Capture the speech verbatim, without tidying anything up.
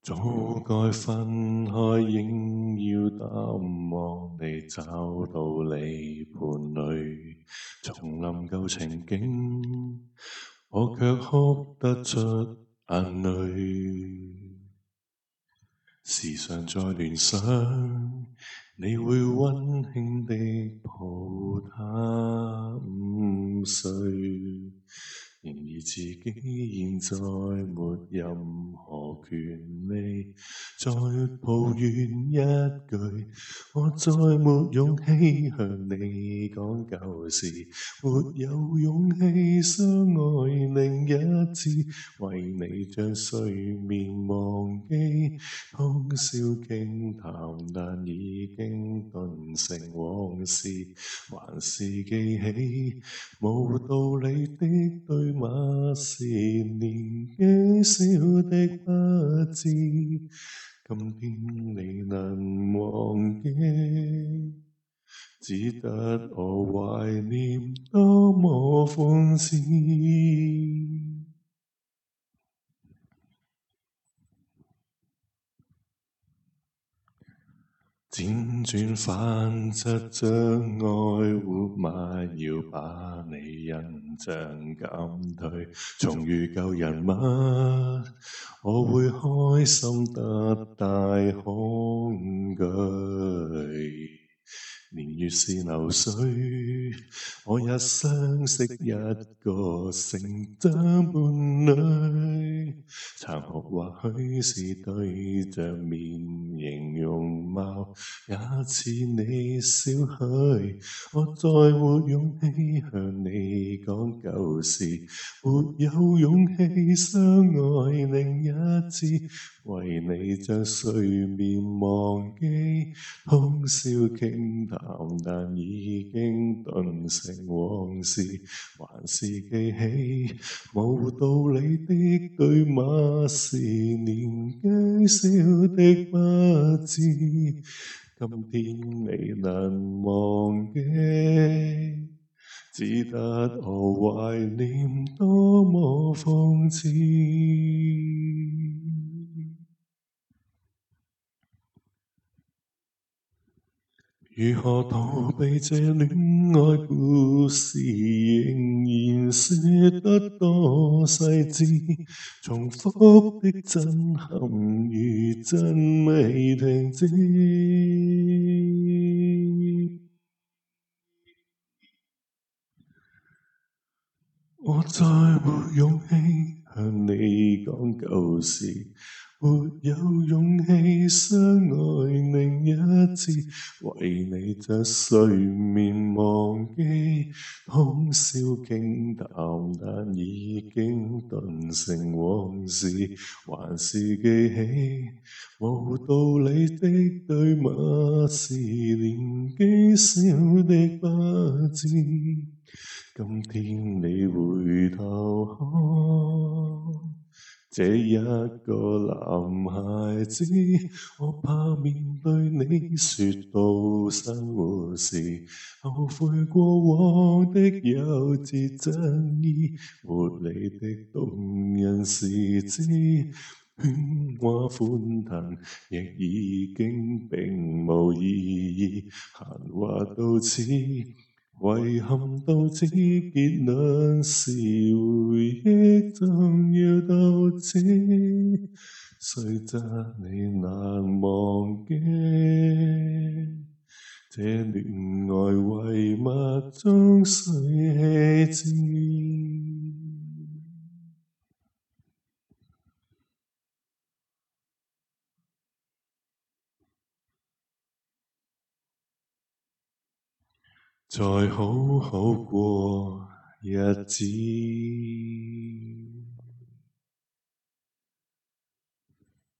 早該分開，應要淡忘你，找到你伴侶。重臨舊情景，我卻哭得出眼淚。時常在聯想，你會溫馨地抱他午睡。然而自己現在沒任何權利再抱怨一句，我再沒勇氣向你講舊事，沒有勇氣相愛另一次，為你將睡眠忘記，通宵傾談，但已經頓成往事，還是記起無道理的對罵，是年紀小的不智，今天你能忘記，只得我懷念，多麼諷刺。輾轉反側，將愛活埋，要把你印象減退。重遇舊人物，我會開心得大恐懼。年月是流水，我也相識一個成長伴侶。殘酷或許是對着面型容貌，也似你少許。我再沒勇氣向你講舊事，沒有勇氣相愛另一次，為你將睡眠忘記，通宵傾談，但已經頓成往事，還是記起無道理的對罵，是年紀小的不智，今天未能忘記，只得我懷念，多麼諷刺。如何逃避這戀愛故事，仍然說得多細緻，重複的震撼餘震未停止。我再沒勇氣向你講舊事，沒有勇氣相愛另一次，為你將睡眠忘記，通宵傾談，但已經頓成往事，還是記起無道理的對罵，是年紀小的不智。今天你回頭看這一個男孩子，我怕面對你說到生活時，後悔過往的幼稚真意，沒你的動人時節，喧嘩歡騰亦已經並無意義，閒話到此，遺憾到此，結論是回憶總要到此，雖則你難忘記，這戀愛遺物終須棄置。再好好過日子。